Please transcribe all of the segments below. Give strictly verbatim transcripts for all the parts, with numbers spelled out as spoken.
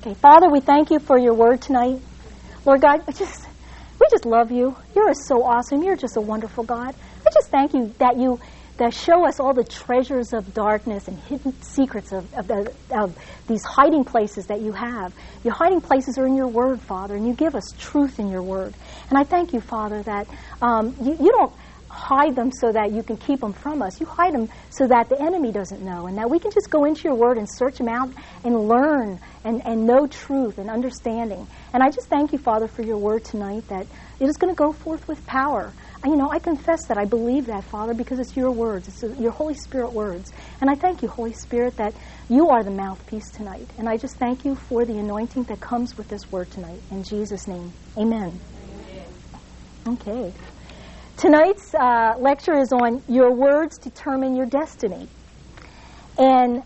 Okay, Father, we thank you for your word tonight. Lord God, we just, we just love you. You're so awesome. You're just a wonderful God. I just thank you that you that show us all the treasures of darkness and hidden secrets of, of, the, of these hiding places that you have. Your hiding places are in your word, Father, and you give us truth in your word. And I thank you, Father, that um, you, you don't hide them so that you can keep them from us. You hide them so that the enemy doesn't know, and that we can just go into your word and search them out and learn and, and know truth and understanding. And I just thank you, Father, for your word tonight, that it is going to go forth with power. You know, I confess that I believe that, Father, because it's your words. It's your Holy Spirit words. And I thank you, Holy Spirit, that you are the mouthpiece tonight. And I just thank you for the anointing that comes with this word tonight. In Jesus' name, amen. Amen. Okay. Tonight's uh, lecture is on your words determine your destiny. And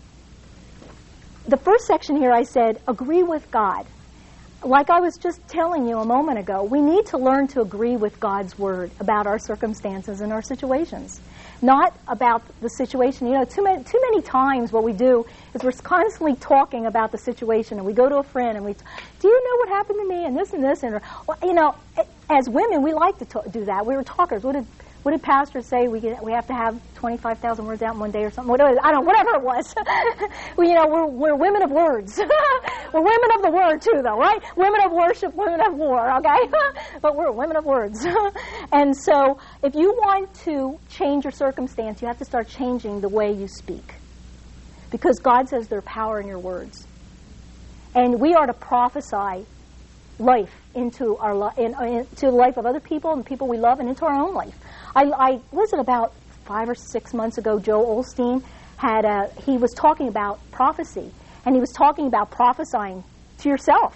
the first section here I said, agree with God. Like I was just telling you a moment ago, we need to learn to agree with God's word about our circumstances and our situations, not about the situation. You know, too many, too many times what we do is we're constantly talking about the situation, and we go to a friend and we, do you know what happened to me and this and this? And, well, you know, as women, we like to talk, do that. We were talkers. What did What did pastors say? We get, we have to have twenty-five thousand words out in one day or something. Whatever, I don't know, whatever it was. we, you know, we're, we're women of words. We're women of the word too, though, right? Women of worship, women of war, okay? But we're women of words. And so if you want to change your circumstance, you have to start changing the way you speak. Because God says there's power in your words. And we are to prophesy life into our li- in, into the life of other people and people we love, and into our own life. I, I was it about five or six months ago, Joe Osteen had a, he was talking about prophecy, and he was talking about prophesying to yourself.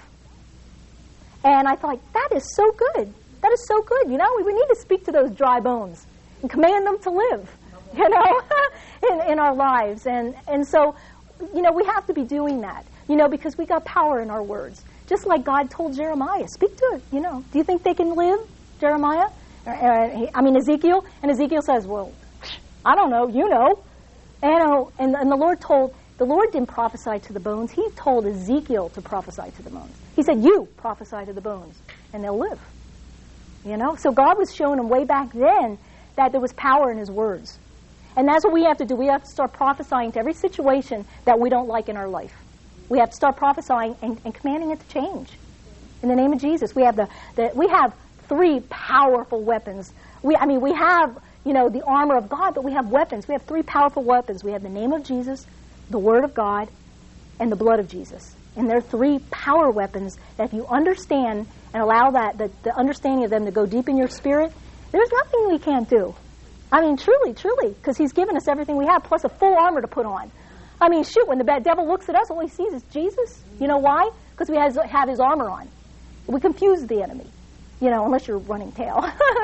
And I thought, that is so good. That is so good. You know, we, we need to speak to those dry bones and command them to live, you know, in, in our lives. And, and so, you know, we have to be doing that, you know, because we got power in our words. Just like God told Jeremiah, speak to it, you know. Do you think they can live, Jeremiah? Uh, I mean, Ezekiel? And Ezekiel says, well, I don't know, you know. And, and, and the Lord told, the Lord didn't prophesy to the bones. He told Ezekiel to prophesy to the bones. He said, you prophesy to the bones, and they'll live. You know? So God was showing him way back then that there was power in his words. And that's what we have to do. We have to start prophesying to every situation that we don't like in our life. We have to start prophesying and, and commanding it to change. In the name of Jesus, we have the, the we have three powerful weapons. We, I mean, we have, you know, the armor of God, but we have weapons. We have three powerful weapons. We have the name of Jesus, the Word of God, and the blood of Jesus. And they're three power weapons that if you understand and allow that, the, the understanding of them to go deep in your spirit, there's nothing we can't do. I mean, truly, truly, because he's given us everything we have, plus a full armor to put on. I mean, shoot, when the bad devil looks at us, all he sees is Jesus. You know why? Because we has, have his armor on. We confuse the enemy, you know, unless you're running tail.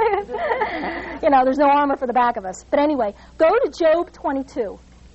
You know, there's no armor for the back of us. But anyway, go to Job twenty-two.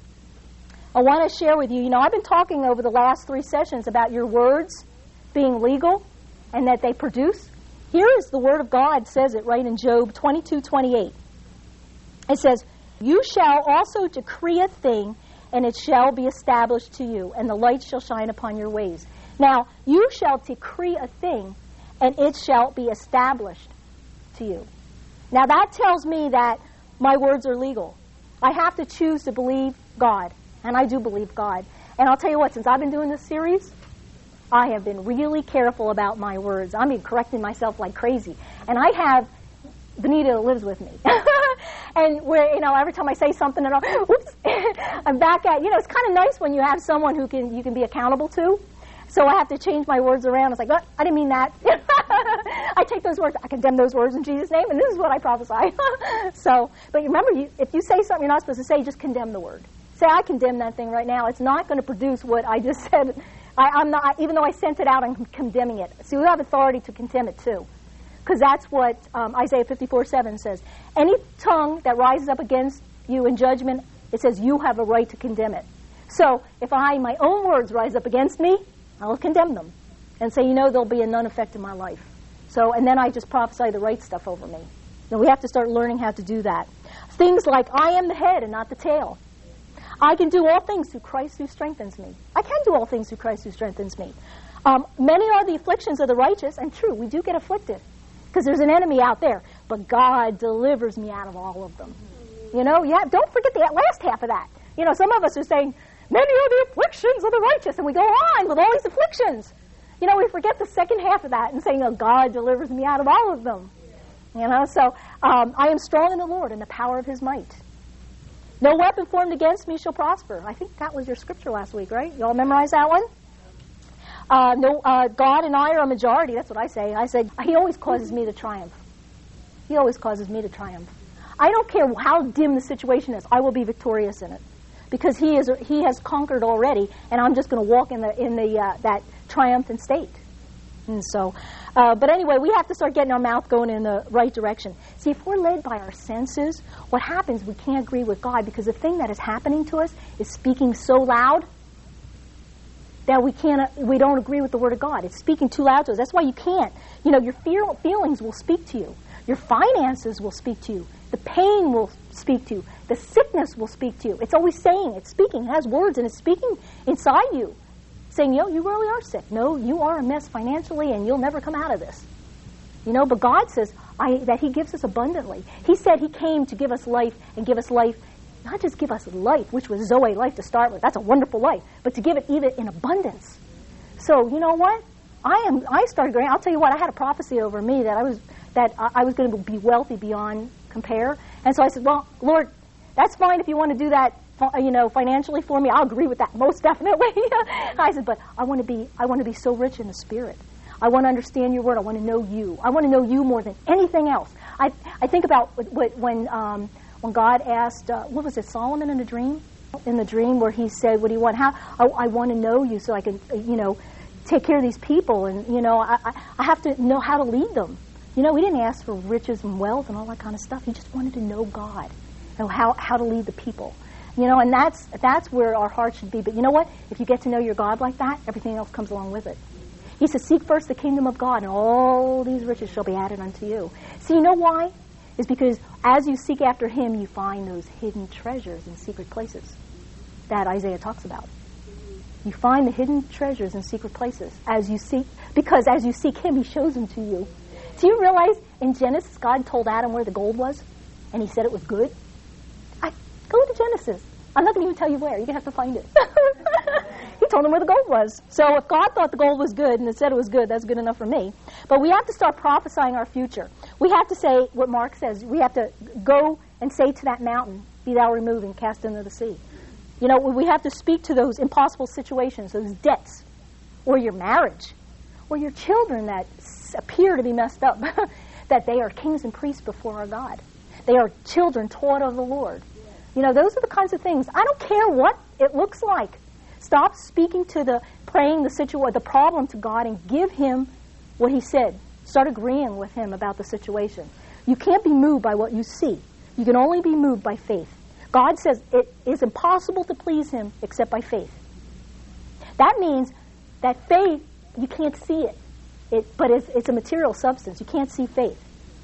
I want to share with you, you know, I've been talking over the last three sessions about your words being legal and that they produce. Here is the Word of God, says it right in Job twenty-two twenty-eight. It says, you shall also decree a thing, and it shall be established to you, and the light shall shine upon your ways. Now, you shall decree a thing, and it shall be established to you. Now, that tells me that my words are legal. I have to choose to believe God, and I do believe God. And I'll tell you what, since I've been doing this series, I have been really careful about my words. I've been correcting myself like crazy. And I have Benita that lives with me. And where, you know, every time I say something, and I'm, whoops, I'm back at, you know, it's kind of nice when you have someone who can you can be accountable to. So I have to change my words around. It's like, oh, I didn't mean that. I take those words, I condemn those words in Jesus' name, and this is what I prophesy. So, but remember, you, if you say something you're not supposed to say, just condemn the word. Say, I condemn that thing right now. It's not going to produce what I just said. I, I'm not, even though I sent it out, I'm condemning it. See, we have authority to condemn it too. Because that's what um, Isaiah fifty-four seven says. Any tongue that rises up against you in judgment, it says you have a right to condemn it. So if I, my own words rise up against me, I'll condemn them and say, you know, there'll be a none effect in my life. So, and then I just prophesy the right stuff over me. Now we have to start learning how to do that. Things like, I am the head and not the tail. I can do all things through Christ who strengthens me. I can do all things through Christ who strengthens me. Um, many are the afflictions of the righteous, and true, we do get afflicted because there's an enemy out there. But God delivers me out of all of them. You know, yeah, don't forget the last half of that. You know, some of us are saying, many are the afflictions of the righteous, and we go on with all these afflictions. You know, we forget the second half of that and saying, oh, God delivers me out of all of them. You know, so um, I am strong in the Lord in the power of his might. No weapon formed against me shall prosper. I think that was your scripture last week, right? You all memorize that one? Uh, no, uh, God and I are a majority. That's what I say. I said, he always causes me to triumph. He always causes me to triumph. I don't care how dim the situation is. I will be victorious in it. Because he is, he has conquered already, and I'm just going to walk in the in the uh, that triumphant state. And so, uh, but anyway, we have to start getting our mouth going in the right direction. See, if we're led by our senses, what happens? We can't agree with God because the thing that is happening to us is speaking so loud that we can't. We don't agree with the Word of God. It's speaking too loud to us. That's why you can't. You know, your fear, feelings will speak to you. Your finances will speak to you. The pain will speak to you. The sickness will speak to you. It's always saying, it's speaking, it has words, and it's speaking inside you. Saying, yo, you really are sick. No, you are a mess financially, and you'll never come out of this. You know, but God says I, that he gives us abundantly. He said he came to give us life and give us life, not just give us life, which was Zoe life to start with. That's a wonderful life. But to give it even in abundance. So, you know what? I am. I started going, I'll tell you what, I had a prophecy over me that I was that I was going to be wealthy beyond compare. And so I said, well, Lord, that's fine if you want to do that, you know, financially for me. I'll agree with that most definitely. I said, but I want to be, I want to be so rich in the Spirit. I want to understand your word. I want to know you. I want to know you more than anything else. I I think about when um, when God asked, uh, what was it, Solomon in a dream? In the dream where he said, what do you want? How I, I want to know you so I can, you know, take care of these people. And, you know, I, I have to know how to lead them. You know, he didn't ask for riches and wealth and all that kind of stuff. He just wanted to know God and how, how to lead the people. You know, and that's that's where our heart should be. But you know what? If you get to know your God like that, everything else comes along with it. He says, seek first the kingdom of God, and all these riches shall be added unto you. See, you know why? It's because as you seek after him, you find those hidden treasures in secret places that Isaiah talks about. You find the hidden treasures in secret places as you seek, because as you seek him, he shows them to you. Do you realize in Genesis, God told Adam where the gold was, and he said it was good? I go to Genesis. I'm not going to even tell you where. You're going to have to find it. He told him where the gold was. So if God thought the gold was good and it said it was good, that's good enough for me. But we have to start prophesying our future. We have to say what Mark says. We have to go and say to that mountain, be thou removed and cast into the sea. You know, we have to speak to those impossible situations, those debts, or your marriage, or your children that appear to be messed up, that they are kings and priests before our God. They are children taught of the Lord. You know, those are the kinds of things. I don't care what it looks like. Stop speaking to the, praying the situation, the problem to God, and give him what he said. Start agreeing with him about the situation. You can't be moved by what you see. You can only be moved by faith. God says it is impossible to please him except by faith. That means that faith, you can't see it. It but it's, it's a material substance. You can't see faith.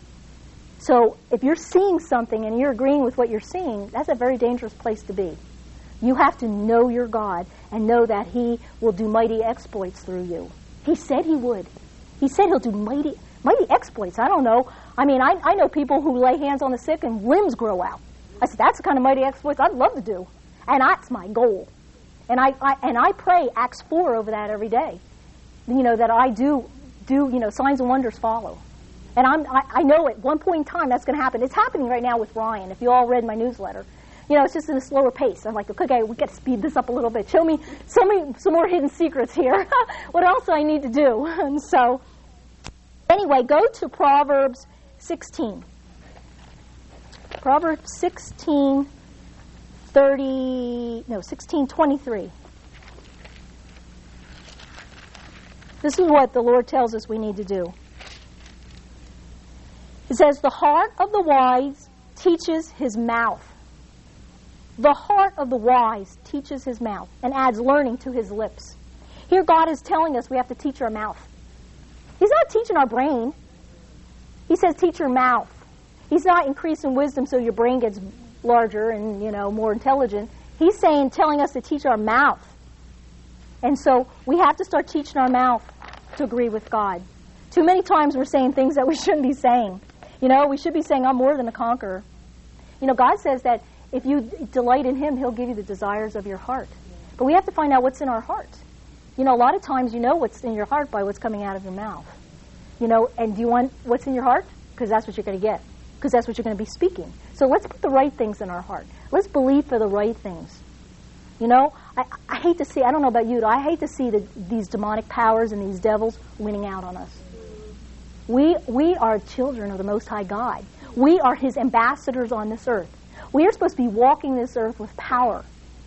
So if you're seeing something and you're agreeing with what you're seeing, that's a very dangerous place to be. You have to know your God and know that he will do mighty exploits through you. He said he would. He said he'll do mighty mighty exploits. I don't know. I mean, I, I know people who lay hands on the sick and limbs grow out. I said, that's the kind of mighty exploits I'd love to do. And that's my goal. And I, I and I pray Acts four over that every day. You know, that I do, do you know, signs and wonders follow. And I'm, I, I know at one point in time that's going to happen. It's happening right now with Ryan, if you all read my newsletter. You know, it's just in a slower pace. I'm like, okay, we got to speed this up a little bit. Show me, show me some more hidden secrets here. What else do I need to do? And so, anyway, go to Proverbs sixteen. Proverbs sixteen, thirty, no, sixteen, twenty-three. This is what the Lord tells us we need to do. It says, the heart of the wise teaches his mouth. The heart of the wise teaches his mouth and adds learning to his lips. Here God is telling us we have to teach our mouth. He's not teaching our brain. He says teach your mouth. He's not increasing wisdom so your brain gets larger and, you know, more intelligent. He's saying, telling us to teach our mouth. And so we have to start teaching our mouth to agree with God. Too many times we're saying things that we shouldn't be saying. You know, we should be saying, I'm more than a conqueror. You know, God says that if you delight in Him, He'll give you the desires of your heart. But we have to find out what's in our heart. You know, a lot of times you know what's in your heart by what's coming out of your mouth. You know, and do you want what's in your heart? Because that's what you're going to get. Because that's what you're going to be speaking. So let's put the right things in our heart. Let's believe for the right things. You know, I, I hate to see, I don't know about you, but I hate to see the, these demonic powers and these devils winning out on us. We, we are children of the Most High God. We are His ambassadors on this earth. We are supposed to be walking this earth with power.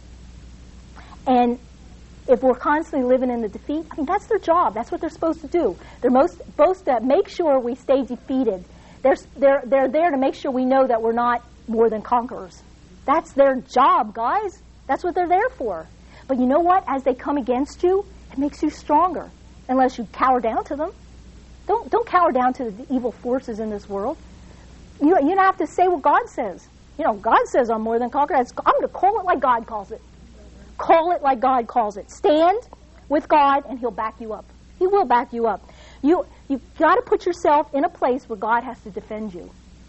And if we're constantly living in the defeat, I mean, that's their job. That's what they're supposed to do. They're most, supposed to make sure we stay defeated. They're, they're, they're there to make sure we know that we're not more than conquerors. That's their job, guys. That's what they're there for. But you know what? As they come against you, it makes you stronger. Unless you cower down to them. Don't, don't cower down to the evil forces in this world. You, you don't have to say what God says. You know, God says I'm more than conqueror. I'm going to call it like God calls it. Call it like God calls it. Stand with God, and He'll back you up. He will back you up. You you got to put yourself in a place where God has to defend you.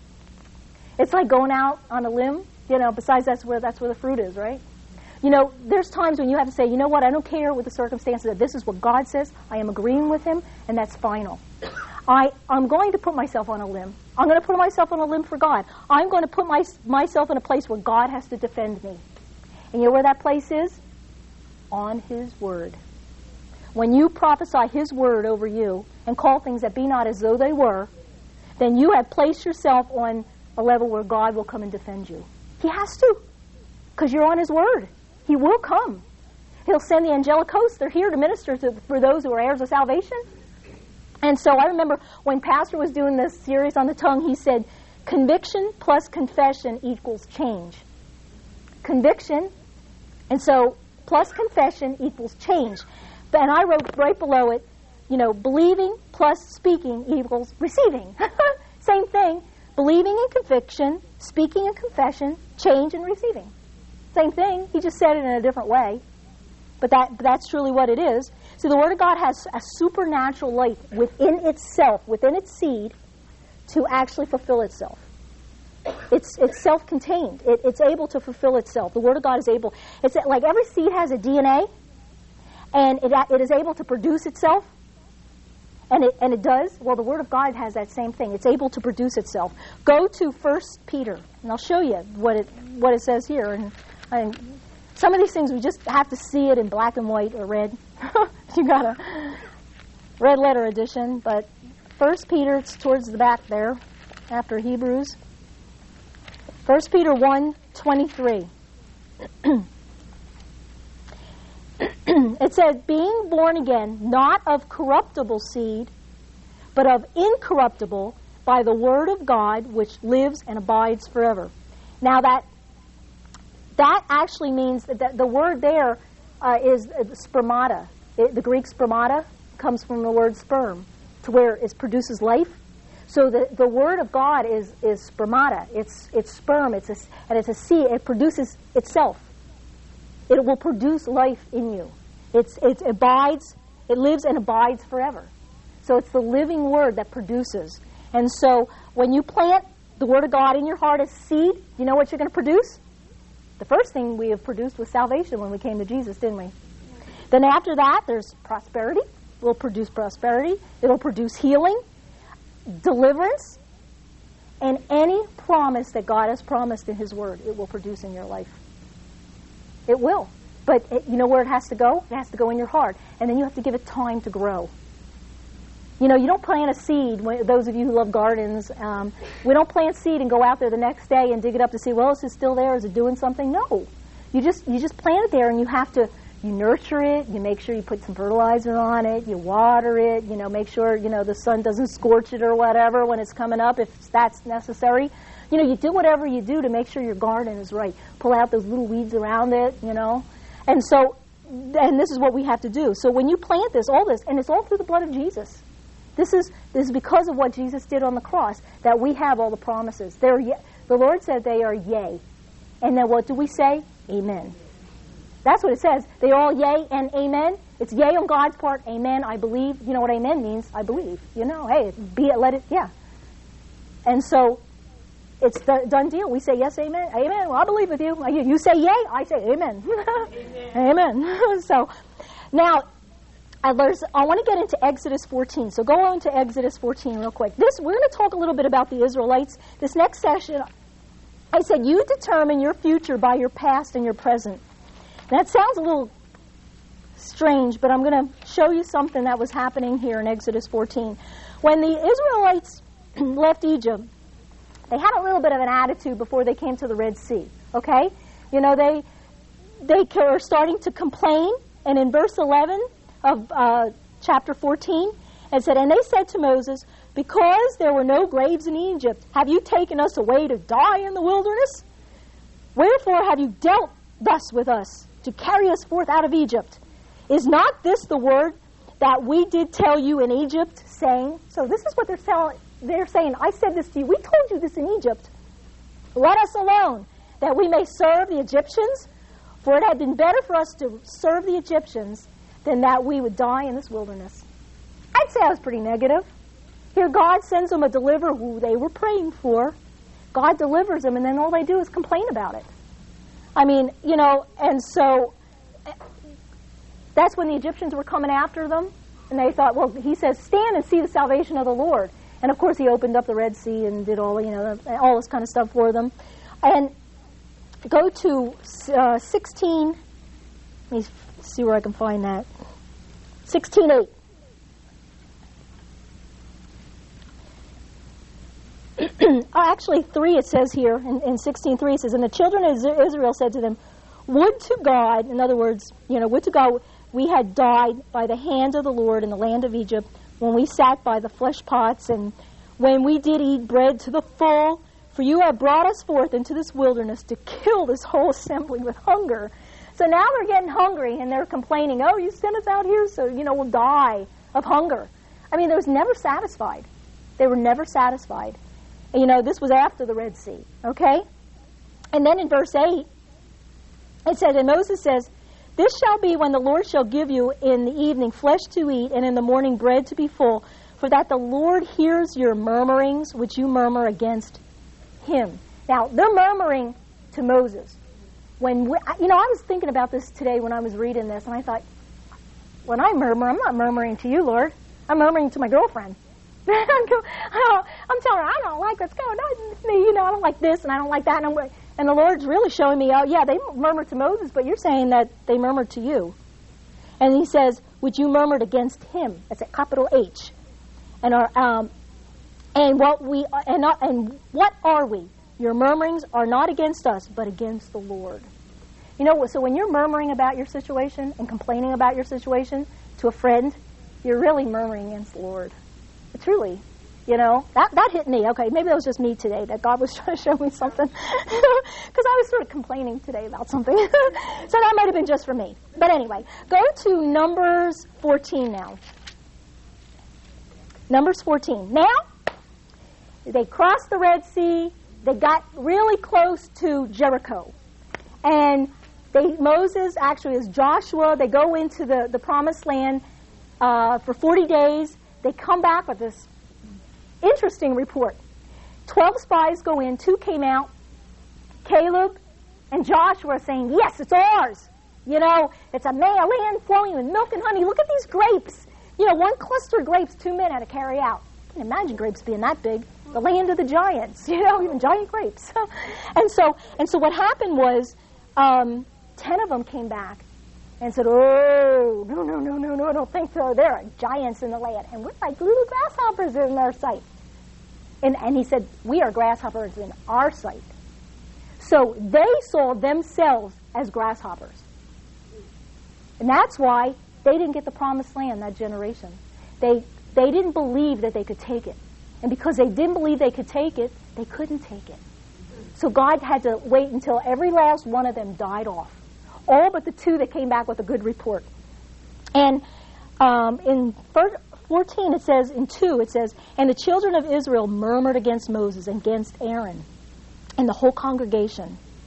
It's like going out on a limb. You know, besides that's where that's where the fruit is, right? You know, there's times when you have to say, you know what? I don't care what the circumstances. This is what God says. I am agreeing with Him, and that's final. I I'm going to put myself on a limb. I'm going to put myself on a limb for God. I'm going to put my, myself in a place where God has to defend me. And you know where that place is? On His Word. When you prophesy His Word over you and call things that be not as though they were, then you have placed yourself on a level where God will come and defend you. He has to, because you're on His Word. He will come. He'll send the angelic hosts. They're here to minister to, for those who are heirs of salvation. And so I remember when Pastor was doing this series on the tongue, he said, conviction plus confession equals change. Conviction, and so plus confession equals change. And I wrote right below it, you know, believing plus speaking equals receiving. Same thing. Believing and conviction, speaking and confession, change and receiving. Same thing. He just said it in a different way. But that but that's truly what it is. So the Word of God has a supernatural life within itself, within its seed, to actually fulfill itself. It's it's self-contained. It, it's able to fulfill itself. The Word of God is able. It's like every seed has a D N A, and it it is able to produce itself. And it and it does. Well, the Word of God has that same thing. It's able to produce itself. Go to First Peter, and I'll show you what it what it says here. And, and some of these things we just have to see it in black and white or red. You got a red letter edition, but First Peter, it's towards the back there, after Hebrews. First Peter one twenty-three. It says, being born again, not of corruptible seed, but of incorruptible, by the word of God, which lives and abides forever. Now that that actually means that the, the word there uh, is uh, spermata. It, the Greek spermata comes from the word sperm, to where it produces life. So the, the word of God is, is spermata. It's it's sperm. It's a, and it's a seed. It produces itself. It will produce life in you. It's it abides. It lives and abides forever. So it's the living word that produces. And so when you plant the word of God in your heart as seed, you know what you're going to produce? The first thing we have produced was salvation when we came to Jesus, didn't we? Then after that, there's prosperity. It will produce prosperity. It will produce healing, deliverance, and any promise that God has promised in His Word, it will produce in your life. It will. But it, you know where it has to go? It has to go in your heart. And then you have to give it time to grow. You know, you don't plant a seed, when, those of you who love gardens, um, we don't plant seed and go out there the next day and dig it up to see, well, is it still there? Is it doing something? No. You just you just plant it there, and you have to, you nurture it, you make sure you put some fertilizer on it, you water it, you know, make sure, you know, the sun doesn't scorch it or whatever when it's coming up, if that's necessary. You know, you do whatever you do to make sure your garden is right. Pull out those little weeds around it, you know. And so, and this is what we have to do. So when you plant this, all this, and it's all through the blood of Jesus. This is this is because of what Jesus did on the cross that we have all the promises. They're ye- the Lord said they are yea. And then what do we say? Amen. That's what it says. They all yea and amen. It's yea on God's part, amen, I believe. You know what amen means? I believe. You know, hey, be it, let it, yeah. And so it's the done deal. We say yes, amen, amen. Well, I believe with you. You, you say yay, I say amen. Amen. Amen. So now, I, I want to get into Exodus fourteen. So go on to Exodus fourteen real quick. This we're going to talk a little bit about the Israelites. This next session, I said you determine your future by your past and your present. That sounds a little strange, but I'm going to show you something that was happening here in Exodus fourteen. When the Israelites left Egypt, they had a little bit of an attitude before they came to the Red Sea, okay? You know, they they were starting to complain, and in verse eleven of uh, chapter fourteen, it said, "And they said to Moses, because there were no graves in Egypt, have you taken us away to die in the wilderness? Wherefore have you dealt thus with us, to carry us forth out of Egypt? Is not this the word that we did tell you in Egypt, saying," so this is what they're telling, they're saying, "I said this to you, we told you this in Egypt. Let us alone, that we may serve the Egyptians, for it had been better for us to serve the Egyptians than that we would die in this wilderness." I'd say I was pretty negative. Here God sends them a deliverer who they were praying for. God delivers them, and then all they do is complain about it. I mean, you know, and so that's when the Egyptians were coming after them, and they thought, well, he says, stand and see the salvation of the Lord. And of course he opened up the Red Sea and did all, you know, all this kind of stuff for them. And go to uh, sixteen, let me see where I can find that. sixteen eight. oh, actually, three it says here, in, in sixteen three it says, "And the children of Israel said to them, would to God," in other words, you know, would to God we had died by the hand of the Lord in the land of Egypt, when we sat by the flesh pots, and when we did eat bread to the full, for you have brought us forth into this wilderness to kill this whole assembly with hunger. So now they're getting hungry, and they're complaining, oh, you sent us out here so, you know, we'll die of hunger. I mean, they was never satisfied. They were never satisfied. And, you know, this was after the Red Sea, okay? And then in verse eight, it says, and Moses says, "This shall be when the Lord shall give you in the evening flesh to eat, and in the morning bread to be full, for that the Lord hears your murmurings, which you murmur against him." Now, they're murmuring to Moses. When we, you know, I was thinking about this today when I was reading this, and I thought, when I murmur, I'm not murmuring to you, Lord. I'm murmuring to my girlfriend. I'm telling her, I don't like what's going on with me. You know, I don't like this, and I don't like that. And, I'm, and the Lord's really showing me, oh, yeah, they murmured to Moses, but you're saying that they murmured to you. And he says, which you murmured against him. That's a capital H. And our, um, and what we and not, and what are we? Your murmurings are not against us, but against the Lord. You know, so when you're murmuring about your situation and complaining about your situation to a friend, you're really murmuring against the Lord. Truly, you know, that that hit me. Okay, maybe that was just me today, that God was trying to show me something. Because I was sort of complaining today about something. So that might have been just for me. But anyway, go to Numbers fourteen now. Numbers fourteen. Now, they crossed the Red Sea. They got really close to Jericho. And they Moses, actually, is Joshua. They go into the, the promised land uh, for forty days. They come back with this interesting report. Twelve spies go in, two came out. Caleb and Joshua are saying, yes, it's ours. You know, it's a land flowing with milk and honey. Look at these grapes. You know, one cluster of grapes, two men had to carry out. You can imagine grapes being that big. The land of the giants, you know, even giant grapes. and so and so what happened was um, ten of them came back and said, oh, no, no, no, no, no, I don't think so. There are giants in the land. And we're like little grasshoppers in our sight. And, and he said, we are grasshoppers in our sight. So they saw themselves as grasshoppers. And that's why they didn't get the promised land, that generation. They, they didn't believe that they could take it. And because they didn't believe they could take it, they couldn't take it. So God had to wait until every last one of them died off. All but the two that came back with a good report. And um, in fourteen, it says, in two, it says, and the children of Israel murmured against Moses and against Aaron and the whole congregation.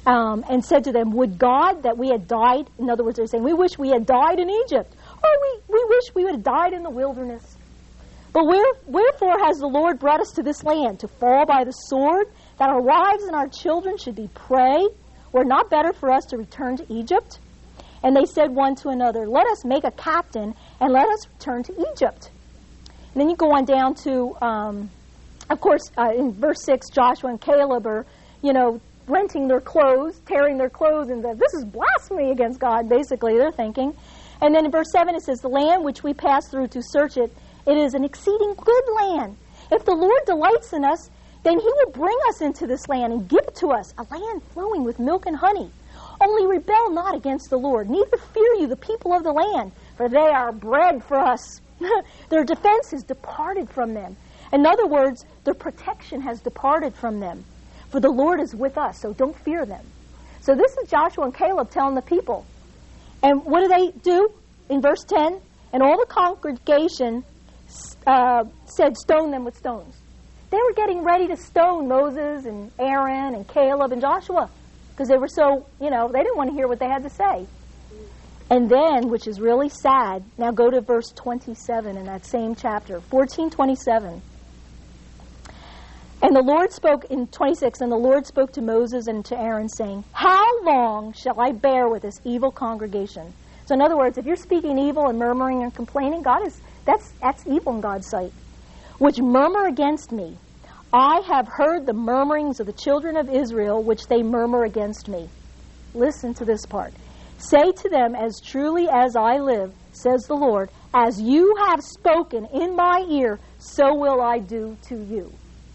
um, and said to them, would God that we had died, in other words, they're saying, we wish we had died in Egypt, or we, we wish we would have died in the wilderness. But where, wherefore has the Lord brought us to this land, to fall by the sword, that our wives and our children should be prey? Were it not better for us to return to Egypt? And they said one to another, let us make a captain, and let us return to Egypt. And then you go on down to, um, of course, uh, in verse six, Joshua and Caleb are, you know, renting their clothes, tearing their clothes, and the, this is blasphemy against God, basically, they're thinking. And then in verse seven it says, the land which we passed through to search it, it is an exceeding good land. If the Lord delights in us, then he will bring us into this land and give it to us, a land flowing with milk and honey. Only rebel not against the Lord, neither fear you the people of the land, for they are bread for us. Their defense is departed from them. In other words, their protection has departed from them. For the Lord is with us, so don't fear them. So this is Joshua and Caleb telling the people. And what do they do? In verse ten, and all the congregation uh, said, stone them with stones. They were getting ready to stone Moses and Aaron and Caleb and Joshua because they were so, you know, they didn't want to hear what they had to say. And then, which is really sad, now go to verse twenty-seven in that same chapter, fourteen twenty-seven. And the Lord spoke, in twenty-six, and the Lord spoke to Moses and to Aaron, saying, how long shall I bear with this evil congregation? So in other words, if you're speaking evil and murmuring and complaining, God is that's that's evil in God's sight. Which murmur against me. I have heard the murmurings of the children of Israel, which they murmur against me. Listen to this part. Say to them, as truly as I live, says the Lord, as you have spoken in my ear, so will I do to you.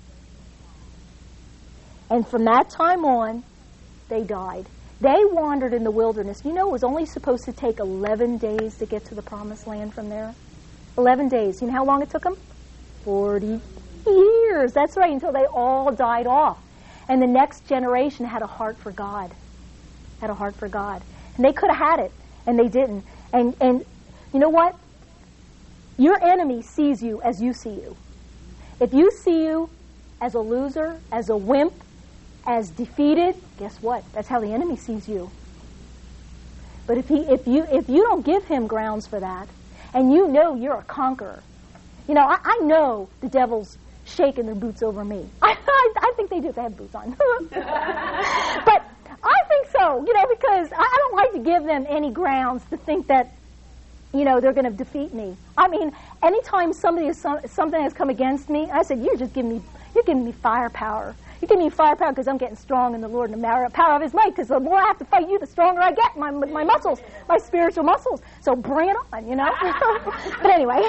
And from that time on, they died. They wandered in the wilderness. You know, it was only supposed to take eleven days to get to the promised land from there. eleven days. You know how long it took them? forty years. That's right, until they all died off. And the next generation had a heart for God. Had a heart for God. And they could have had it, and they didn't. And and you know what? Your enemy sees you as you see you. If you see you as a loser, as a wimp, as defeated, guess what? That's how the enemy sees you. But if he, if you, if you don't give him grounds for that, and you know you're a conqueror, you know, I, I know the devil's shaking their boots over me. I, I, I think they do. They have boots on. But I think so, you know, because I, I don't like to give them any grounds to think that, you know, they're going to defeat me. I mean, anytime somebody is some, something has come against me, I said, you're just giving me, you're giving me firepower. You're giving me firepower because I'm getting strong in the Lord and the power of his might, because the more I have to fight you, the stronger I get, my my muscles, my spiritual muscles. So bring it on, you know. But anyway.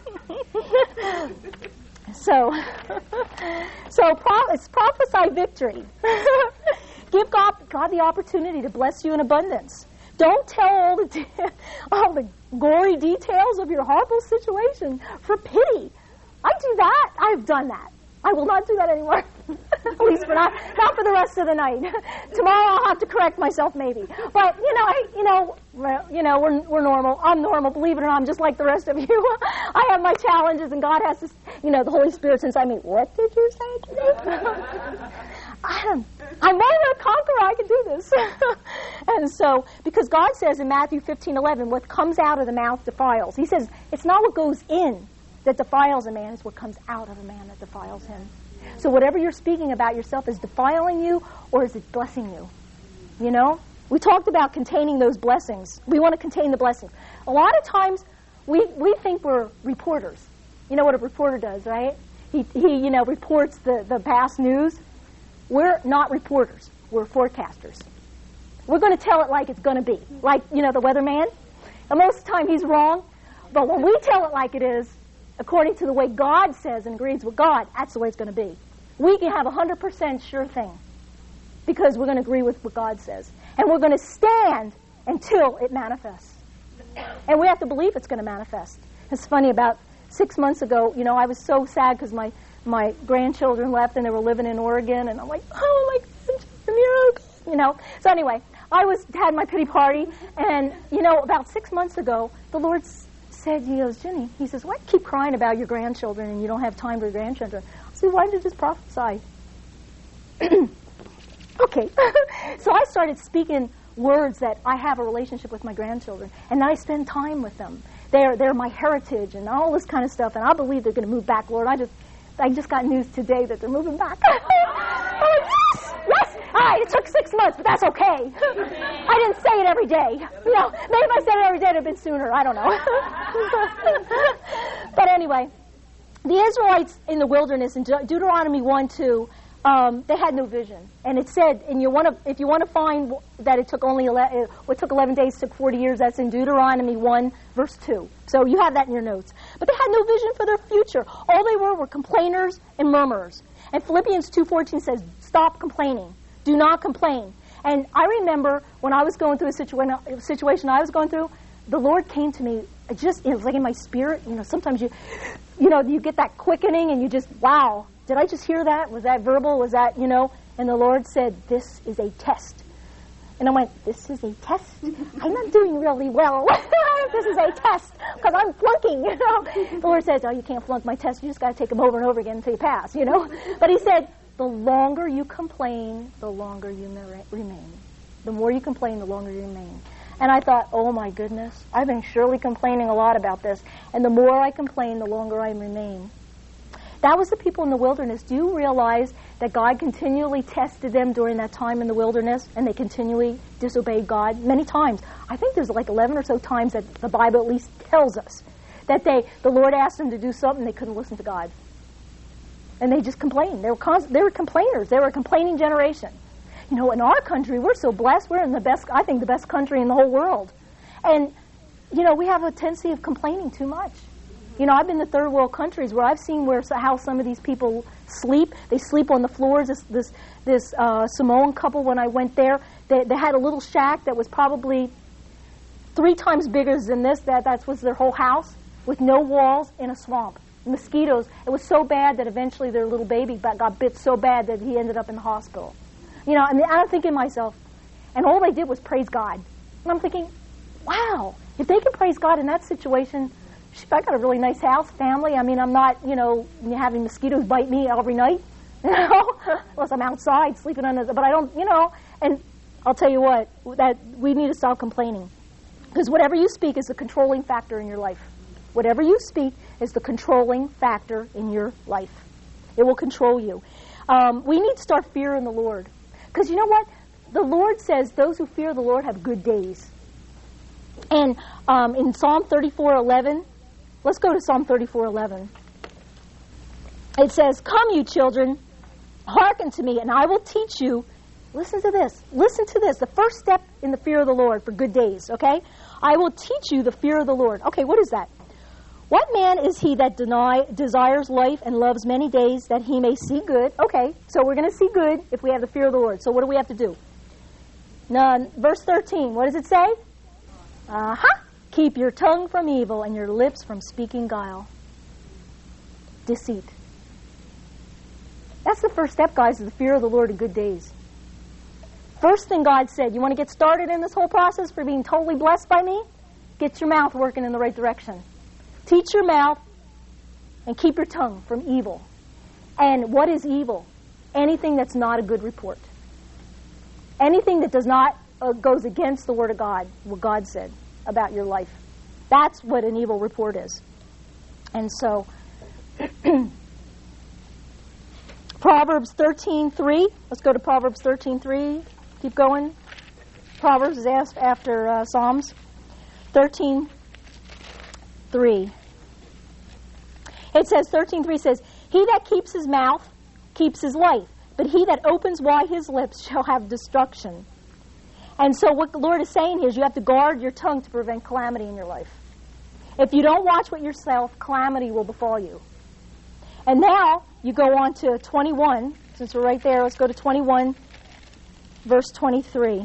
so, so pro- it's prophesy victory. Give God, God the opportunity to bless you in abundance. Don't tell all the de- all the gory details of your horrible situation for pity. I do that. I've done that. I will not do that anymore. At least for not not for the rest of the night. Tomorrow I'll have to correct myself, maybe. But you know, I, you know, well, you know, we're we're normal. I'm normal. Believe it or not, I'm just like the rest of you. I have my challenges, and God has to, you know, the Holy Spirit's inside me. What did you say to me? I'm, I'm more than a conqueror. I can do this. And so, because God says in Matthew fifteen eleven, what comes out of the mouth defiles. He says it's not what goes in that defiles a man, it's what comes out of a man that defiles him. So whatever you're speaking about yourself is defiling you, or is it blessing you? You know? We talked about containing those blessings. We want to contain the blessings. A lot of times, we we think we're reporters. You know what a reporter does, right? He, he you know, reports the, the past news. We're not reporters. We're forecasters. We're going to tell it like it's going to be. Like, you know, the weatherman. And most of the time he's wrong. But when we tell it like it is, according to the way God says and agrees with God, that's the way it's going to be. We can have a one hundred percent sure thing because we're going to agree with what God says. And we're going to stand until it manifests. And we have to believe it's going to manifest. It's funny, about six months ago, you know, I was so sad because my, my grandchildren left and they were living in Oregon. And I'm like, oh, my grandchildren, you know. So anyway, I was had my pity party. And, you know, about six months ago, the Lord said, he goes, Jenny, he says, why do you keep crying about your grandchildren and you don't have time for your grandchildren? I said, why don't you just prophesy? Okay. So I started speaking words that I have a relationship with my grandchildren, and I spend time with them. They're they're my heritage and all this kind of stuff, and I believe they're going to move back, Lord. I just I just got news today that they're moving back. Oh, yes, yes. All right, it took six months, but that's okay. I didn't say it every day. You know, maybe if I said it every day, it'd have been sooner. I don't know. But anyway, the Israelites in the wilderness in De- Deuteronomy one two. Um, they had no vision, and it said, and you want to, if you want to find that it took only ele- what took eleven days took forty years. That's in Deuteronomy one verse two. So you have that in your notes. But they had no vision for their future. All they were were complainers and murmurers. And Philippians two fourteen says, "Stop complaining. Do not complain." And I remember when I was going through a situa- situation I was going through, the Lord came to me. It just it was like in my spirit. You know, sometimes you, you know, you get that quickening, and you just wow. Did I just hear that? Was that verbal? Was that, you know? And the Lord said, "This is a test." And I went, "This is a test? I'm not doing really well. This is a test because I'm flunking, you know?" The Lord says, "Oh, you can't flunk my test. You just got to take them over and over again until you pass, you know?" But he said, the longer you complain, the longer you remain. The more you complain, the longer you remain. And I thought, oh, my goodness, I've been surely complaining a lot about this. And the more I complain, the longer I remain. That was the people in the wilderness. Do you realize that God continually tested them during that time in the wilderness, and they continually disobeyed God many times? I think there's like eleven or so times that the Bible at least tells us that they, the Lord asked them to do something, they couldn't listen to God. And they just complained. They were, cons- they were complainers. They were a complaining generation. You know, in our country, we're so blessed. We're in the best, I think, the best country in the whole world. And, you know, we have a tendency of complaining too much. You know, I've been to third world countries where I've seen where how some of these people sleep. They sleep on the floors. This this, this uh, Samoan couple, when I went there, they, they had a little shack that was probably three times bigger than this. That that was their whole house with no walls in a swamp. Mosquitoes. It was so bad that eventually their little baby got bit so bad that he ended up in the hospital. You know, and I'm thinking to myself, and all they did was praise God. And I'm thinking, wow, if they can praise God in that situation, I got a really nice house, family. I mean, I'm not, you know, having mosquitoes bite me every night, you know, unless I'm outside sleeping under the, but I don't, you know, and I'll tell you what, that we need to stop complaining. Because whatever you speak is the controlling factor in your life. Whatever you speak is the controlling factor in your life. It will control you. Um, we need to start fearing the Lord. Because you know what? The Lord says those who fear the Lord have good days. And um, in Psalm thirty-four eleven, let's go to Psalm thirty-four eleven. It says, "Come, you children, hearken to me, and I will teach you." Listen to this. Listen to this. The first step in the fear of the Lord for good days, okay? "I will teach you the fear of the Lord." Okay, what is that? "What man is he that deny, desires life and loves many days that he may see good?" Okay, so we're going to see good if we have the fear of the Lord. So what do we have to do? Now, verse thirteen, what does it say? Uh-huh. "Keep your tongue from evil and your lips from speaking guile." Deceit. That's the first step, guys, is the fear of the Lord in good days. First thing God said, you want to get started in this whole process for being totally blessed by me? Get your mouth working in the right direction. Teach your mouth and keep your tongue from evil. And what is evil? Anything that's not a good report. Anything that does not uh, goes against the Word of God, what God said about your life. That's what an evil report is. And so, Proverbs thirteen three. Let's go to Proverbs thirteen three. Keep going. Proverbs is asked after uh, Psalms. thirteen three. It says, thirteen three says, "He that keeps his mouth keeps his life, but he that opens wide his lips shall have destruction." And so what the Lord is saying here is you have to guard your tongue to prevent calamity in your life. If you don't watch what yourself, calamity will befall you. And now you go on to twenty-one. Since we're right there, let's go to twenty-one, verse twenty-three.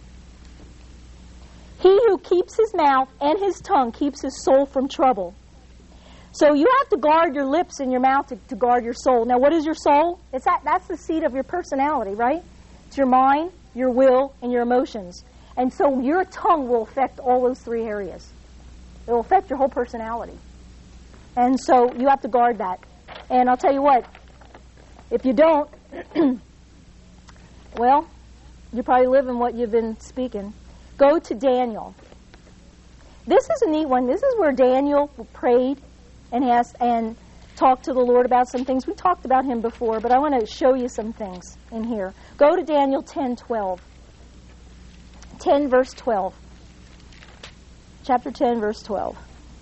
"He who keeps his mouth and his tongue keeps his soul from trouble." So you have to guard your lips and your mouth to, to guard your soul. Now, what is your soul? It's that, that's the seat of your personality, right? It's your mind, your will, and your emotions. And so your tongue will affect all those three areas. It will affect your whole personality. And so you have to guard that. And I'll tell you what, if you don't, well, you're probably living what you've been speaking. Go to Daniel. This is a neat one. This is where Daniel prayed and asked and talked to the Lord about some things. We talked about him before, but I want to show you some things in here. Go to Daniel ten twelve. ten verse twelve. Chapter ten verse twelve.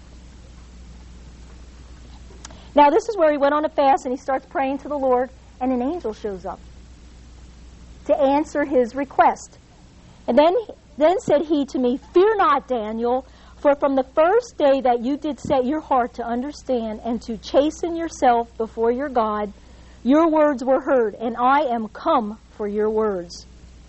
Now this is where he went on a fast and he starts praying to the Lord, and an angel shows up to answer his request. And then, then said he to me, Fear not, Daniel, for from the first day that you did set your heart to understand and to chasten yourself before your God, your words were heard, and I am come for your words.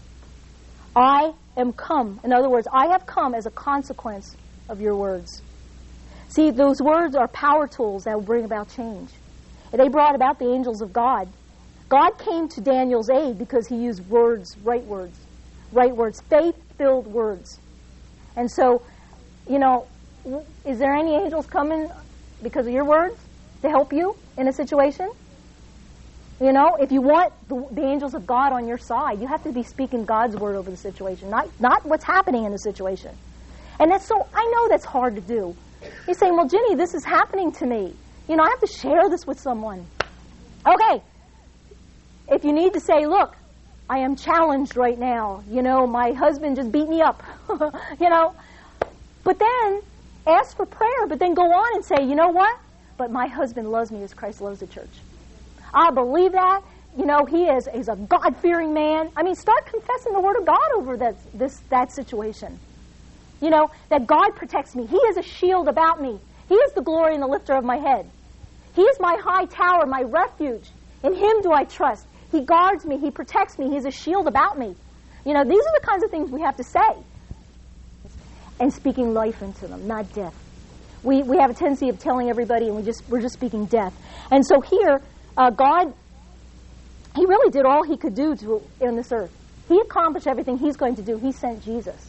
I am come. In other words, I have come as a consequence of your words. See, those words are power tools that will bring about change. And they brought about the angels of God. God came to Daniel's aid because he used words, right words, right words, faith-filled words. And so, you know, is there any angels coming because of your words to help you in a situation? You know, if you want the, the angels of God on your side, you have to be speaking God's word over the situation, not not what's happening in the situation. And that's so, I know that's hard to do. You're saying, well, Ginny, this is happening to me. You know, I have to share this with someone. Okay. If you need to say, look, I am challenged right now. You know, my husband just beat me up. You know. But then, ask for prayer, but then go on and say, you know what? But my husband loves me as Christ loves the church. I believe that. You know, he is is a God-fearing man. I mean, start confessing the word of God over that this that situation. You know, that God protects me. He is a shield about me. He is the glory and the lifter of my head. He is my high tower, my refuge. In him do I trust. He guards me. He protects me. He is a shield about me. You know, these are the kinds of things we have to say. And speaking life into them, not death. We we have a tendency of telling everybody, and we just we're just speaking death. And so here, uh, God, he really did all he could do to, in this earth. He accomplished everything he's going to do. He sent Jesus.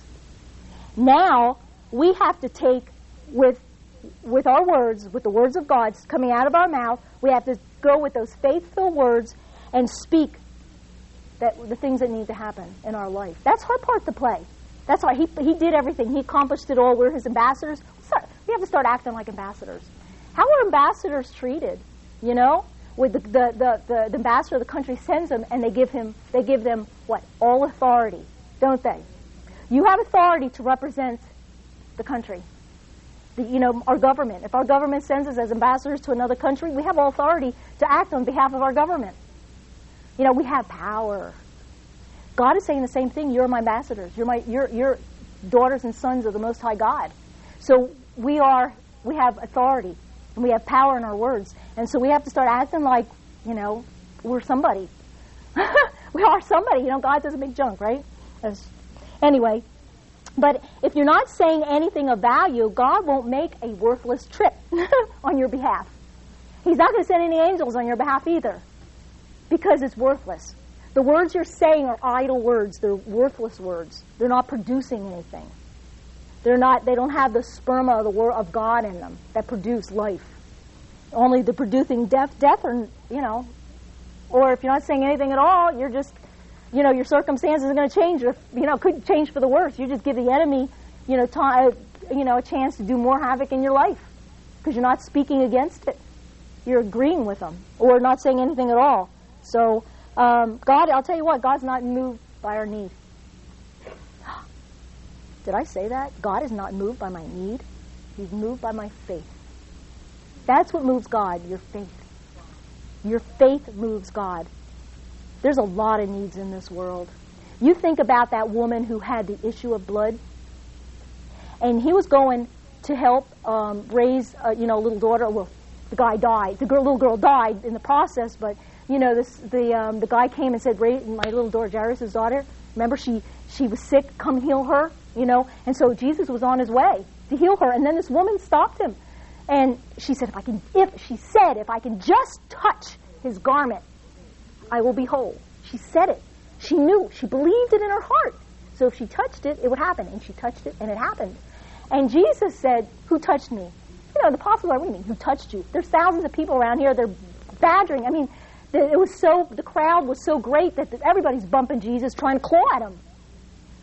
Now we have to take with with our words, with the words of God coming out of our mouth, we have to go with those faithful words and speak that the things that need to happen in our life. That's our part to play. That's why he he did everything. He accomplished it all. We're his ambassadors. We have to start acting like ambassadors. How are ambassadors treated? You know, with the the, the, the, the ambassador of the country sends them, and they give him they give them what? All authority, don't they? You have authority to represent the country. The, you know, our government. If our government sends us as ambassadors to another country, we have all authority to act on behalf of our government. You know, we have power. God is saying the same thing. You're my ambassadors. You're my you're you're daughters and sons of the Most High God. So we are we have authority and we have power in our words. And so we have to start acting like, you know, we're somebody. We are somebody. You know, God doesn't make junk, right? As, anyway, but if you're not saying anything of value, God won't make a worthless trip on your behalf. He's not going to send any angels on your behalf either, because it's worthless. The words you're saying are idle words. They're worthless words. They're not producing anything. They're not. They don't have the sperma of the word of God in them that produce life. Only the producing death, death, or you know, or if you're not saying anything at all, you're just, you know, your circumstances are going to change. Or, you know, could change for the worse. You just give the enemy, you know, time, you know, a chance to do more havoc in your life because you're not speaking against it. You're agreeing with them or not saying anything at all. So. Um, God, I'll tell you what, God's not moved by our need. Did I say that? God is not moved by my need. He's moved by my faith. That's what moves God, your faith. Your faith moves God. There's a lot of needs in this world. You think about that woman who had the issue of blood, and he was going to help um, raise, uh, you know, a little daughter. Well, the guy died. The girl, little girl died in the process, but you know, this, the um, the guy came and said, "My little daughter, Jairus' daughter, remember she she was sick. Come heal her." You know, and so Jesus was on his way to heal her, and then this woman stopped him, and she said, "If I can, if she said, if I can just touch his garment, I will be whole." She said it. She knew. She believed it in her heart. So if she touched it, it would happen, and she touched it, and it happened. And Jesus said, "Who touched me?" You know, the apostles are, "What do you mean? Who touched you?" There's thousands of people around here. They're badgering. I mean. It was so, the crowd was so great that everybody's bumping Jesus, trying to claw at him.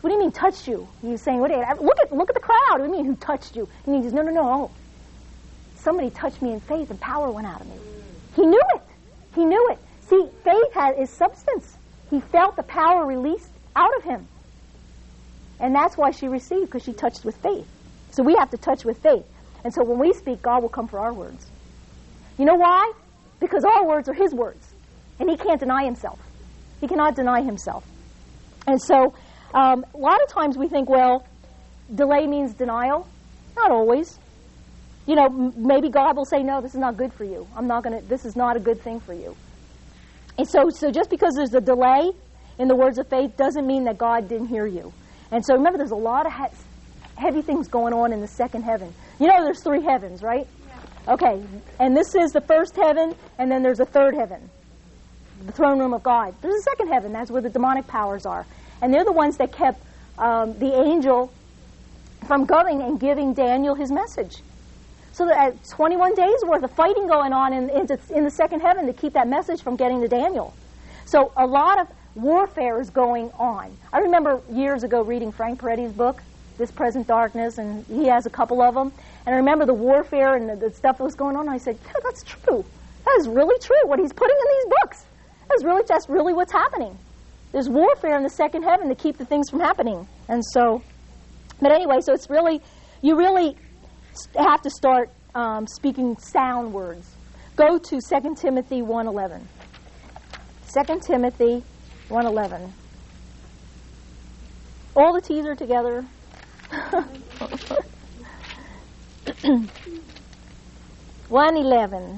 What do you mean touched you? He's saying, what do you, look at look at the crowd. What do you mean who touched you? And he says, no, no, no. Somebody touched me in faith and power went out of me. He knew it. He knew it. See, faith has, is substance. He felt the power released out of him. And that's why she received, because she touched with faith. So we have to touch with faith. And so when we speak, God will come for our words. You know why? Because our words are his words. And he can't deny himself. He cannot deny himself. And so um, a lot of times we think, well, delay means denial. Not always. You know, m- maybe God will say, no, this is not good for you. I'm not going to, this is not a good thing for you. And so, so just because there's a delay in the words of faith doesn't mean that God didn't hear you. And so remember, there's a lot of he- heavy things going on in the second heaven. You know there's three heavens, right? Yeah. Okay, and this is the first heaven, and then there's a third heaven, the throne room of God. There's a second heaven. That's where the demonic powers are. And they're the ones that kept um, the angel from going and giving Daniel his message. So there are twenty-one days worth of fighting going on in, in, in the second heaven to keep that message from getting to Daniel. So a lot of warfare is going on. I remember years ago reading Frank Peretti's book, This Present Darkness, and he has a couple of them. And I remember the warfare and the, the stuff that was going on. And I said, yeah, that's true. That is really true, what he's putting in these books. That's really, that's really what's happening. There's warfare in the second heaven to keep the things from happening. And so, but anyway, so it's really, you really have to start um, speaking sound words. Go to Second Timothy one eleven. Second Timothy one eleven. All the T's are together. one eleven.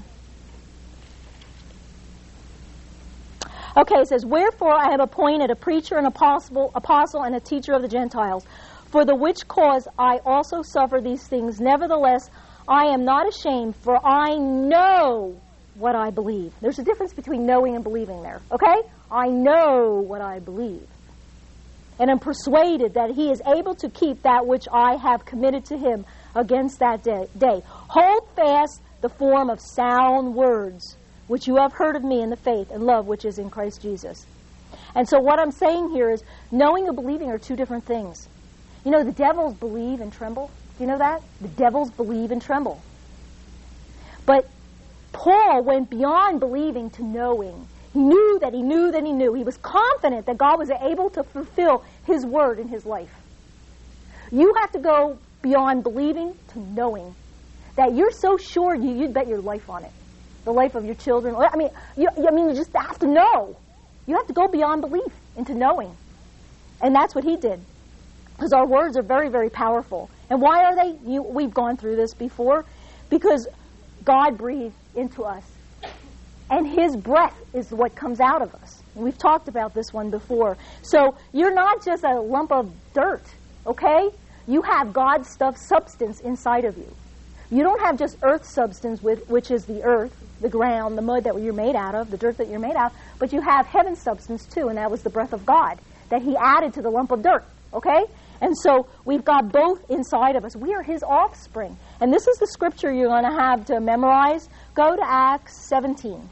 Okay, it says, wherefore I have appointed a preacher, an apostle, apostle, and a teacher of the Gentiles, for the which cause I also suffer these things. Nevertheless, I am not ashamed, for I know what I believe. There's a difference between knowing and believing there, okay? I know what I believe. And am persuaded that he is able to keep that which I have committed to him against that day. day. Hold fast the form of sound words, which you have heard of me in the faith and love which is in Christ Jesus. And so what I'm saying here is knowing and believing are two different things. You know, the devils believe and tremble. Do you know that? The devils believe and tremble. But Paul went beyond believing to knowing. He knew that he knew that he knew. He was confident that God was able to fulfill his word in his life. You have to go beyond believing to knowing. That you're so sure you, you'd bet your life on it. The life of your children. I mean, you, I mean, you just have to know. You have to go beyond belief into knowing. And that's what he did. Because our words are very, very powerful. And why are they? You, we've gone through this before. Because God breathed into us. And his breath is what comes out of us. And we've talked about this one before. So you're not just a lump of dirt, okay? You have God's stuff, substance inside of you. You don't have just earth substance, with, which is the earth, the ground, the mud that you're made out of, the dirt that you're made out of, but you have heaven substance too, and that was the breath of God that he added to the lump of dirt, okay? And so we've got both inside of us. We are his offspring. And this is the scripture you're going to have to memorize. Go to Acts seventeen.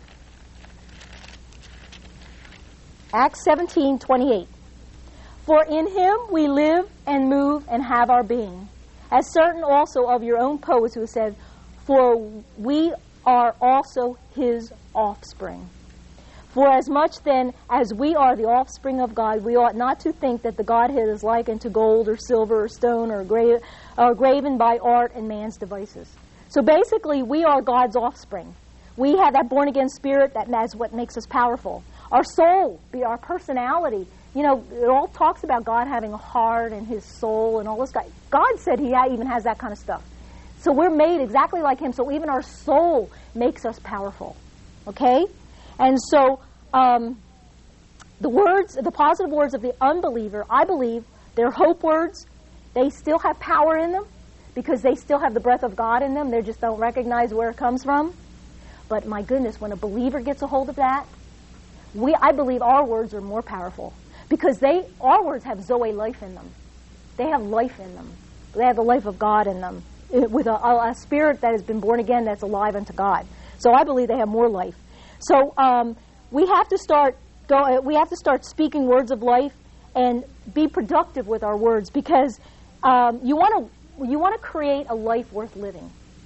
Acts seventeen twenty-eight. For in him we live and move and have our being. As certain also of your own poets who have said, for we are also his offspring. For as much then as we are the offspring of God, we ought not to think that the Godhead is likened to gold or silver or stone or, gra- or graven by art and man's devices. So basically, we are God's offspring. We have that born-again spirit that is what makes us powerful. Our soul, be our personality. You know, it all talks about God having a heart and his soul and all this. God, God said he even has that kind of stuff. So we're made exactly like him. So even our soul makes us powerful. Okay? And so um, the words, the positive words of the unbeliever, I believe, they're hope words. They still have power in them because they still have the breath of God in them. They just don't recognize where it comes from. But my goodness, when a believer gets a hold of that, we, I believe our words are more powerful because they, our words have Zoe life in them. They have life in them. They have the life of God in them with a, a spirit that has been born again that's alive unto God. So I believe they have more life. So um, we have to start go. We have to start speaking words of life, and be productive with our words, because um, you want to you want to create a life worth living.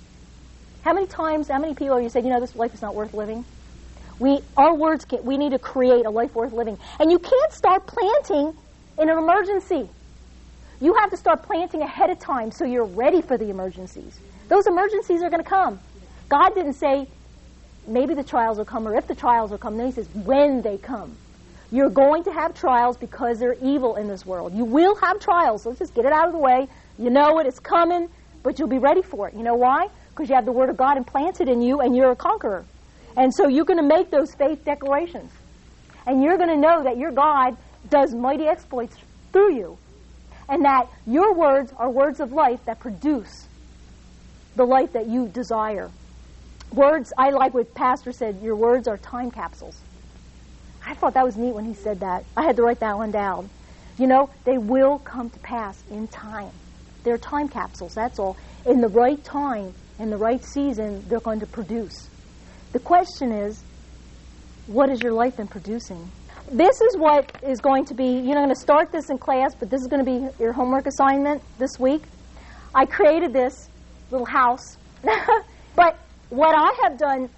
How many times, how many people have you said, you know, this life is not worth living? We, our words, can, we need to create a life worth living. And you can't start planting in an emergency. You have to start planting ahead of time so you're ready for the emergencies. Those emergencies are going to come. God didn't say, maybe the trials will come, or if the trials will come. No, he says, when they come. You're going to have trials because they're evil in this world. You will have trials. So let's just get it out of the way. You know it, it's coming, but you'll be ready for it. You know why? Because you have the Word of God implanted in you, and you're a conqueror. And so you're going to make those faith declarations. And you're going to know that your God does mighty exploits through you. And that your words are words of life that produce the life that you desire. Words, I like what Pastor said, your words are time capsules. I thought that was neat when he said that. I had to write that one down. You know, they will come to pass in time. They're time capsules, that's all. In the right time, in the right season, they're going to produce. The question is, what has your life been producing? This is what is going to be, you're not going to start this in class, but this is going to be your homework assignment this week. I created this little house. But what I have done,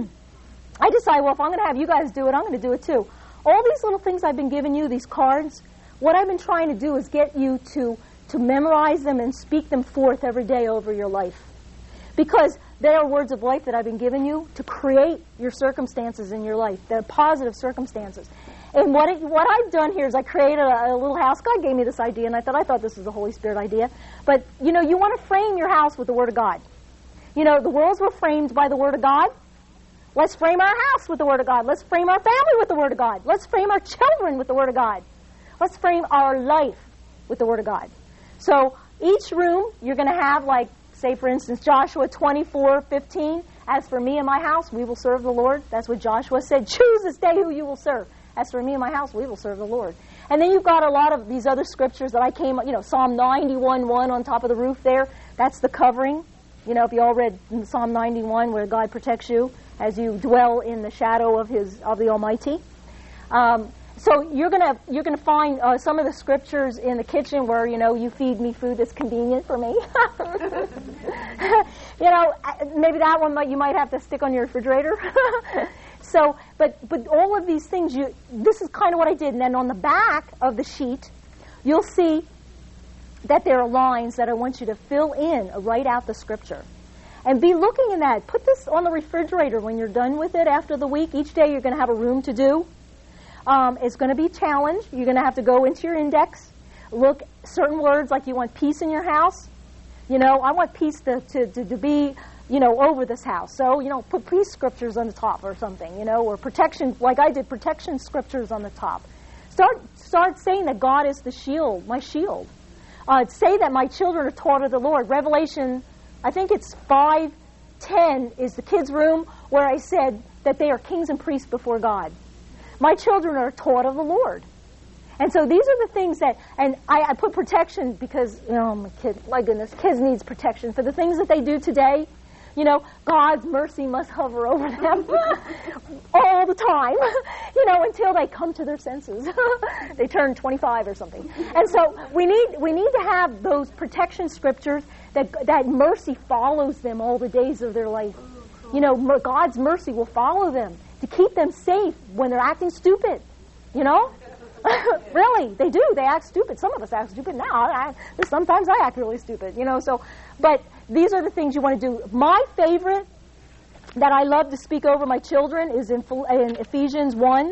I decided, well, if I'm going to have you guys do it, I'm going to do it too. All these little things I've been giving you, these cards, what I've been trying to do is get you to, to memorize them and speak them forth every day over your life. Because they are words of life that I've been giving you to create your circumstances in your life. They're positive circumstances. And what it, what I've done here is I created a, a little house. God gave me this idea, and I thought I thought this was a Holy Spirit idea. But, you know, you want to frame your house with the Word of God. You know, the worlds were framed by the Word of God. Let's frame our house with the Word of God. Let's frame our family with the Word of God. Let's frame our children with the Word of God. Let's frame our life with the Word of God. So each room, you're going to have, like, say, for instance, Joshua twenty-four fifteen. As for me and my house, we will serve the Lord. That's what Joshua said. Choose this day who you will serve. As for me and my house, we will serve the Lord. And then you've got a lot of these other scriptures that I came, you know, Psalm ninety-one one on top of the roof there. That's the covering. You know, if you all read Psalm ninety-one, where God protects you as you dwell in the shadow of His of the Almighty. Um, so you're gonna you're gonna find uh, some of the scriptures in the kitchen where, you know, you feed me food that's convenient for me. You know, maybe that one might you might have to stick on your refrigerator. So, but but all of these things, you this is kind of what I did. And then on the back of the sheet, you'll see that there are lines that I want you to fill in, uh, write out the scripture. And be looking in that. Put this on the refrigerator when you're done with it after the week. Each day you're going to have a room to do. Um, it's going to be a challenge. You're going to have to go into your index, look certain words like you want peace in your house. You know, I want peace to, to, to, to be, you know, over this house. So, you know, put peace scriptures on the top or something, you know, or protection, like I did, protection scriptures on the top. Start, start saying that God is the shield, my shield. Uh, say that my children are taught of the Lord. Revelation, I think it's five ten is the kids' room where I said that they are kings and priests before God. My children are taught of the Lord. And so these are the things that, and I, I put protection because, you know, my kid, my goodness, kids needs protection for the things that they do today. You know, God's mercy must hover over them all the time, you know, until they come to their senses. They turn twenty-five or something. And so we need we need to have those protection scriptures that that mercy follows them all the days of their life. You know, mer- God's mercy will follow them to keep them safe when they're acting stupid, you know? Really, they do. They act stupid. Some of us act stupid now. I, sometimes I act really stupid, you know. So, but these are the things you want to do. My favorite that I love to speak over my children is in, in Ephesians one,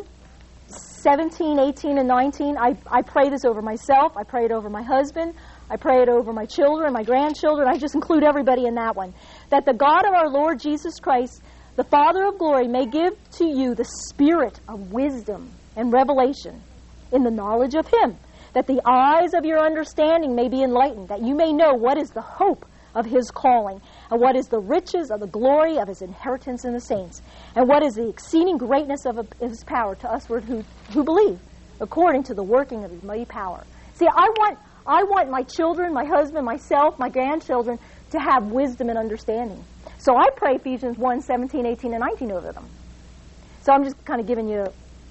seventeen, eighteen, and nineteen. I, I pray this over myself. I pray it over my husband. I pray it over my children, my grandchildren. I just include everybody in that one. That the God of our Lord Jesus Christ, the Father of glory, may give to you the spirit of wisdom and revelation in the knowledge of Him, that the eyes of your understanding may be enlightened, that you may know what is the hope of His calling, and what is the riches of the glory of His inheritance in the saints, and what is the exceeding greatness of His power to us who, who believe, according to the working of His mighty power. See, I want, I want my children, my husband, myself, my grandchildren to have wisdom and understanding. So I pray Ephesians one, seventeen, eighteen, and nineteen over them. So I'm just kind of giving you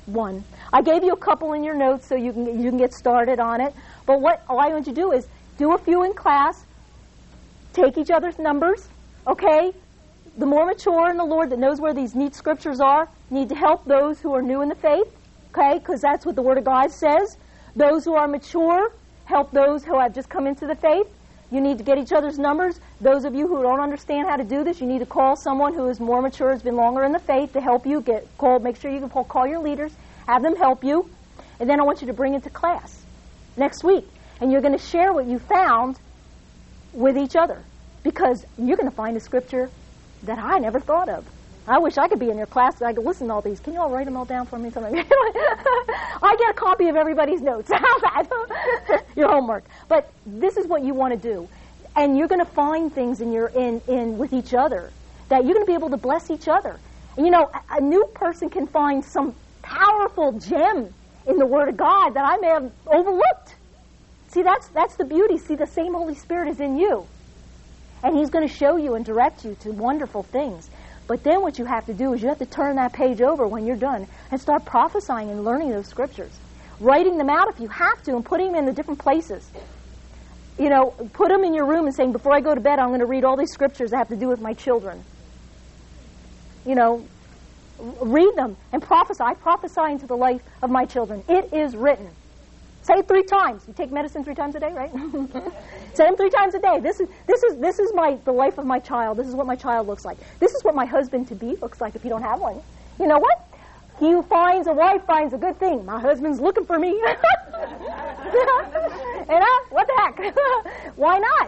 one. I gave you a couple in your notes so you can you can get started on it. But what all I want you to do is do a few in class, take each other's numbers, okay? The more mature in the Lord that knows where these neat scriptures are need to help those who are new in the faith, okay? Because that's what the Word of God says. Those who are mature help those who have just come into the faith. You need to get each other's numbers. Those of you who don't understand how to do this, you need to call someone who is more mature, has been longer in the faith to help you. Get called. Make sure you can call, call your leaders, have them help you, and then I want you to bring it to class next week. And you're going to share what you found with each other, because you're going to find a scripture that I never thought of. I wish I could be in your class so I could listen to all these. Can you all write them all down for me? I get a copy of everybody's notes. How's that? Your homework. But this is what you want to do. And you're going to find things in your in, in with each other that you're going to be able to bless each other. And you know, a, a new person can find some powerful gem in the Word of God that I may have overlooked. See, that's that's the beauty. See, the same Holy Spirit is in you. And He's going to show you and direct you to wonderful things. But then what you have to do is you have to turn that page over when you're done and start prophesying and learning those scriptures. Writing them out if you have to and putting them in the different places. You know, put them in your room and saying, before I go to bed, I'm going to read all these scriptures that have to do with my children. You know, read them and prophesy. I prophesy into the life of my children. It is written. Say it three times. You take medicine three times a day, right? Say them three times a day. This is this is this is my the life of my child. This is what my child looks like. This is what my husband to be looks like if you don't have one. You know what? He who finds a wife finds a good thing. My husband's looking for me. You know, what the heck? Why not?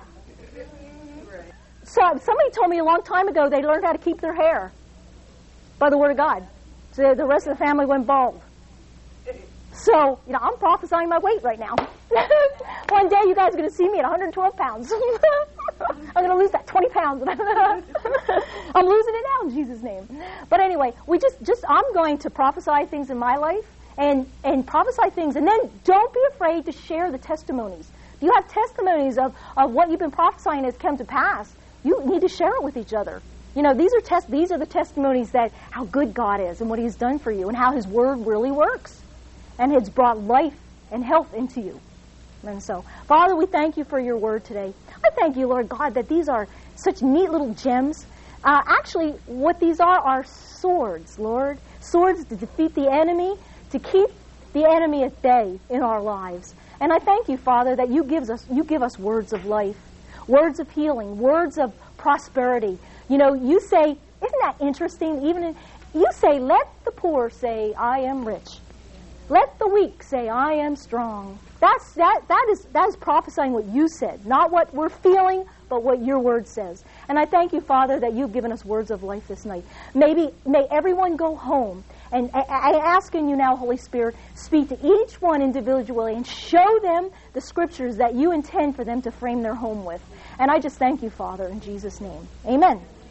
So somebody told me a long time ago they learned how to keep their hair by the Word of God. So the rest of the family went bald. So, you know, I'm prophesying my weight right now. One day you guys are going to see me at one hundred twelve pounds. I'm going to lose that twenty pounds. I'm losing it now in Jesus' name. But anyway, we just, just I'm going to prophesy things in my life and, and prophesy things. And then don't be afraid to share the testimonies. If you have testimonies of, of what you've been prophesying has come to pass, you need to share it with each other. You know, these are tes- these are the testimonies that how good God is and what He's done for you and how His Word really works. And it's brought life and health into you. And so, Father, we thank You for Your Word today. I thank You, Lord God, that these are such neat little gems. Uh, actually, what these are are swords, Lord. Swords to defeat the enemy, to keep the enemy at bay in our lives. And I thank You, Father, that You gives us You give us words of life, words of healing, words of prosperity. You know, You say, isn't that interesting? Even in, You say, let the poor say, I am rich. Let the weak say, I am strong. That's, that, that, is, that is prophesying what You said, not what we're feeling, but what Your Word says. And I thank You, Father, that You've given us words of life this night. Maybe, may everyone go home, and I, I ask in You now, Holy Spirit, speak to each one individually and show them the scriptures that You intend for them to frame their home with. And I just thank You, Father, in Jesus' name. Amen.